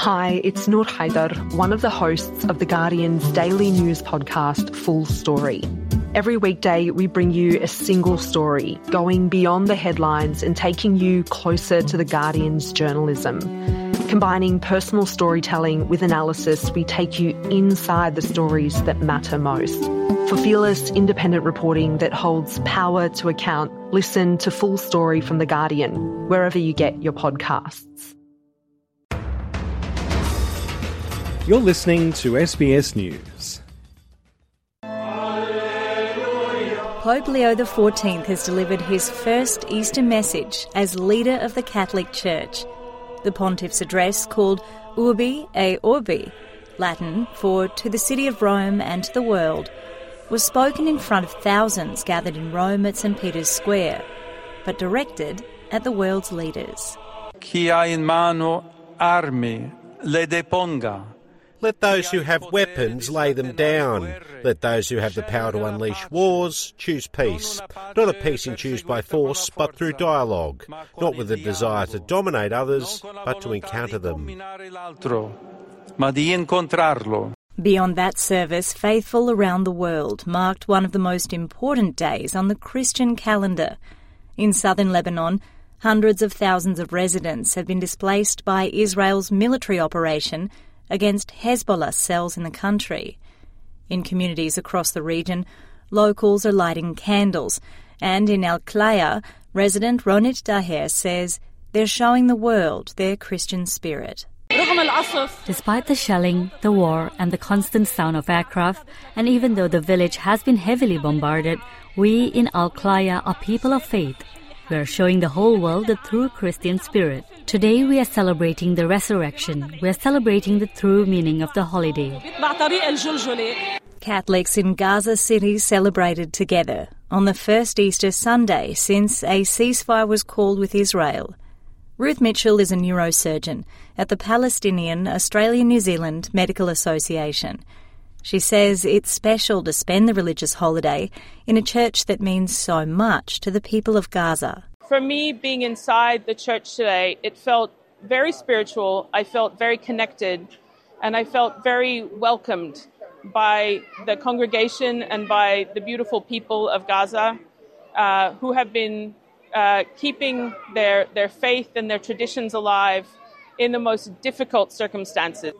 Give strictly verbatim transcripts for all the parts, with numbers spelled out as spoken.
Hi, it's Noor Haider, one of the hosts of The Guardian's daily news podcast, Full Story. Every weekday, we bring you a single story, going beyond the headlines and taking you closer to The Guardian's journalism. Combining personal storytelling with analysis, we take you inside the stories that matter most. For fearless, independent reporting that holds power to account, listen to Full Story from The Guardian, wherever you get your podcasts. You're listening to S B S News. Pope Leo the fourteenth has delivered his first Easter message as leader of the Catholic Church. The pontiff's address, called Urbi et Orbi, Latin for To the City of Rome and to the World, was spoken in front of thousands gathered in Rome at Saint Peter's Square, but directed at the world's leaders. Chi ha in mano armi, le deponga. Let those who have weapons lay them down. Let those who have the power to unleash wars choose peace. Not a peace ensued by force, but through dialogue. Not with a desire to dominate others, but to encounter them. Beyond that service, faithful around the world marked one of the most important days on the Christian calendar. In southern Lebanon, hundreds of thousands of residents have been displaced by Israel's military operation against Hezbollah cells in the country. In communities across the region, locals are lighting candles, and in Al Klaya, resident Ronit Daher says they're showing the world their Christian spirit. Despite the shelling, the war, and the constant sound of aircraft, and even though the village has been heavily bombarded, we in Al Klaya are people of faith. We are showing the whole world the true Christian spirit. Today we are celebrating the resurrection. We are celebrating the true meaning of the holiday. Catholics in Gaza City celebrated together on the first Easter Sunday since a ceasefire was called with Israel. Ruth Mitchell is a neurosurgeon at the Palestinian Australia-New Zealand Medical Association. She says it's special to spend the religious holiday in a church that means so much to the people of Gaza. For me, being inside the church today, it felt very spiritual, I felt very connected, and I felt very welcomed by the congregation and by the beautiful people of Gaza uh, who have been uh, keeping their, their faith and their traditions alive in the most difficult circumstances.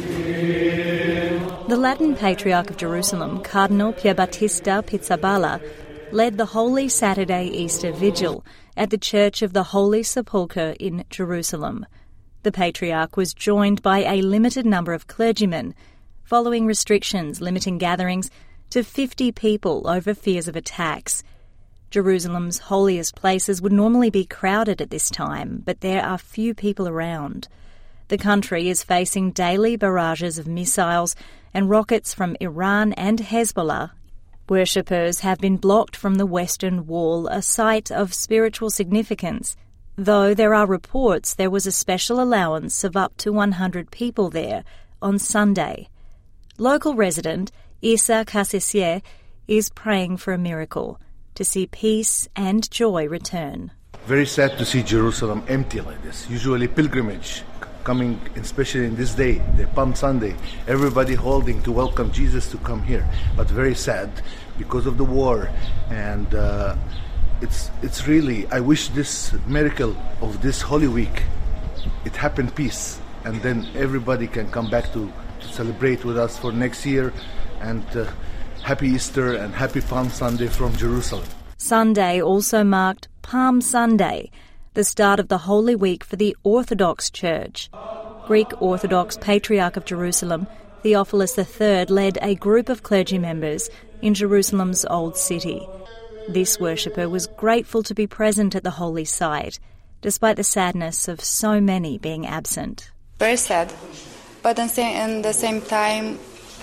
The Latin Patriarch of Jerusalem, Cardinal Pierbattista Pizzaballa, led the Holy Saturday Easter Vigil at the Church of the Holy Sepulchre in Jerusalem. The Patriarch was joined by a limited number of clergymen, following restrictions limiting gatherings to fifty people over fears of attacks. Jerusalem's holiest places would normally be crowded at this time, but there are few people around. The country is facing daily barrages of missiles and rockets from Iran and Hezbollah. Worshippers have been blocked from the Western Wall, a site of spiritual significance, though there are reports there was a special allowance of up to one hundred people there on Sunday. Local resident Issa Kassisier is praying for a miracle, to see peace and joy return. Very sad to see Jerusalem empty like this. Usually pilgrimage coming, especially in this day, the Palm Sunday, everybody holding to welcome Jesus to come here. But very sad because of the war, and uh, it's it's really, I wish this miracle of this Holy Week, it happened peace, and then everybody can come back to, to celebrate with us for next year, and uh, happy Easter and happy Palm Sunday from Jerusalem. Sunday also marked Palm Sunday, the start of the Holy Week for the Orthodox Church. Greek Orthodox Patriarch of Jerusalem, Theophilus the third, led a group of clergy members in Jerusalem's Old City. This worshipper was grateful to be present at the holy site, despite the sadness of so many being absent. Very sad, but at the same time,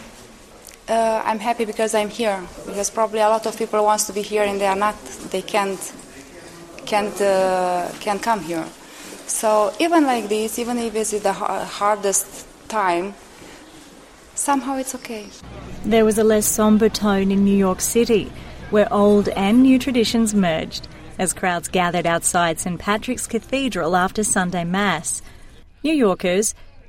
uh, I'm happy because I'm here, because probably a lot of people want to be here and they are not, they can't can't uh, can't come here. So even like this, even if it's the hardest time, somehow it's okay. There was a less sombre tone in New York City, where old and new traditions merged, as crowds gathered outside Saint Patrick's Cathedral after Sunday Mass. New Yorkers,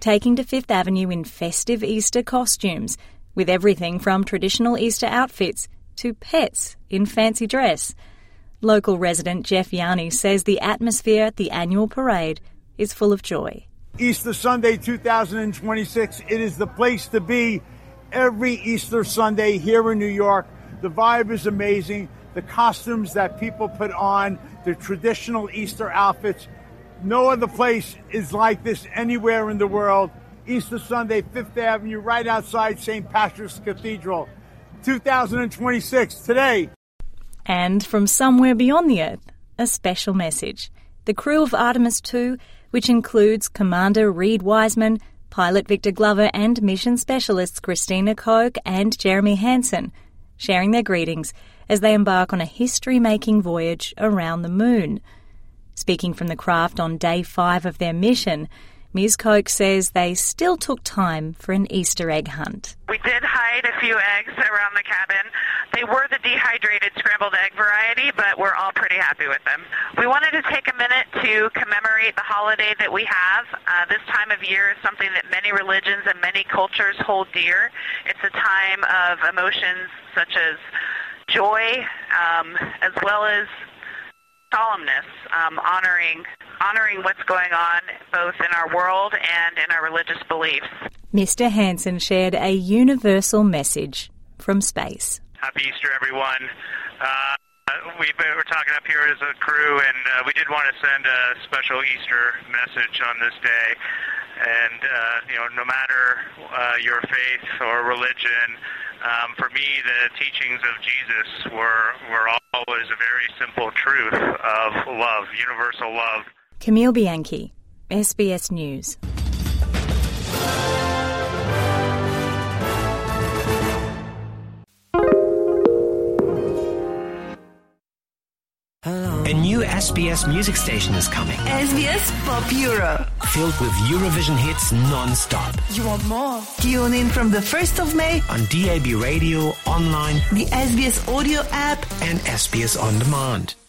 taking to Fifth Avenue in festive Easter costumes, with everything from traditional Easter outfits to pets in fancy dress. Local resident Jeff Yanni says the atmosphere at the annual parade is full of joy. Easter Sunday two thousand twenty-six, it is the place to be every Easter Sunday here in New York. The vibe is amazing. The costumes that people put on, the traditional Easter outfits. No other place is like this anywhere in the world. Easter Sunday, Fifth Avenue, right outside Saint Patrick's Cathedral. two thousand twenty-six, today. And from somewhere beyond the Earth, a special message. The crew of Artemis two, which includes Commander Reed Wiseman, pilot Victor Glover and mission specialists Christina Koch and Jeremy Hansen, sharing their greetings as they embark on a history-making voyage around the moon. Speaking from the craft on day five of their mission, Miz Koch says they still took time for an Easter egg hunt. We did hide a few eggs around the cabin. They were the dehydrated scrambled egg variety, but we're all pretty happy with them. We wanted to take a minute to commemorate the holiday that we have. Uh, this time of year is something that many religions and many cultures hold dear. It's a time of emotions such as joy, um, as well as solemnness, um, honoring honoring what's going on both in our world and in our religious beliefs. Mister Hansen shared a universal message from space. Happy Easter, everyone. Uh, we, we're talking up here as a crew, and uh, we did want to send a special Easter message on this day. And, uh, you know, no matter uh, your faith or religion, Um, for me, the teachings of Jesus were, were always a very simple truth of love, universal love. Camille Bianchi, S B S News. A new S B S music station is coming. S B S Pop Euro. Filled with Eurovision hits non-stop. You want more? Tune in from the first of May on D A B radio, online, the S B S audio app and S B S On Demand.